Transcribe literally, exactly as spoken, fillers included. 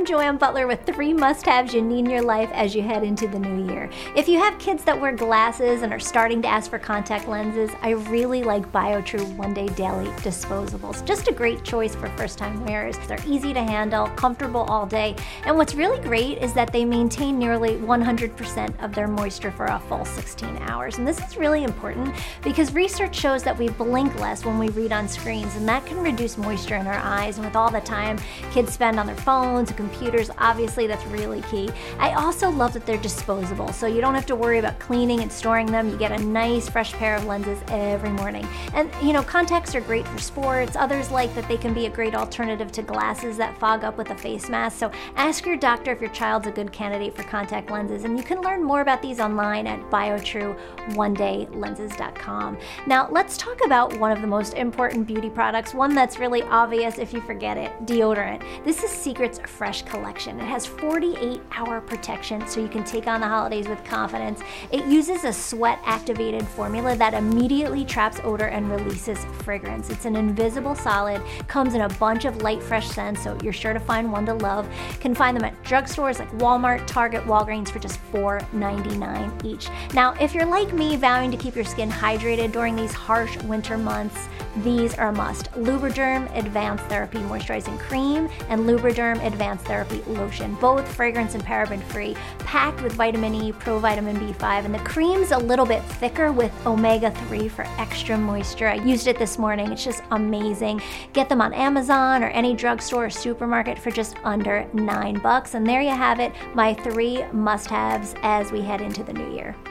Joanne Butler with three must-haves you need in your life as you head into the new year. If you have kids that wear glasses and are starting to ask for contact lenses, I really like Biotrue One Day Daily Disposables. Just a great choice for first-time wearers. They're easy to handle, comfortable all day, and what's really great is that they maintain nearly one hundred percent of their moisture for a full sixteen hours. And this is really important because research shows that we blink less when we read on screens, and that can reduce moisture in our eyes. And with all the time kids spend on their phones and computers, obviously that's really key. I also love that they're disposable, so you don't have to worry about cleaning and storing them. You get a nice fresh pair of lenses every morning. And you know, contacts are great for sports. Others like that they can be a great alternative to glasses that fog up with a face mask. So ask your doctor if your child's a good candidate for contact lenses, and you can learn more about these online at biotrue one day lenses dot com. Now let's talk about one of the most important beauty products, one that's really obvious if you forget it, deodorant. This is Secret's Fresh Collection. It has forty-eight hour protection so you can take on the holidays with confidence. It uses a sweat activated formula that immediately traps odor and releases fragrance. It's an invisible solid, comes in a bunch of light fresh scents, so you're sure to find one to love. You can find them at drugstores like Walmart, Target, Walgreens for just four ninety-nine each. Now, if you're like me, vowing to keep your skin hydrated during these harsh winter months, these are a must. Lubriderm Advanced Therapy Moisturizing Cream and Lubriderm Advanced Therapy Lotion, both fragrance and paraben free, packed with vitamin E, provitamin B five, and the cream's a little bit thicker with omega three for extra moisture. I used it this morning. It's just amazing. Get them on Amazon or any drugstore or supermarket for just under nine bucks. And there you have it, my three must-haves as we head into the new year.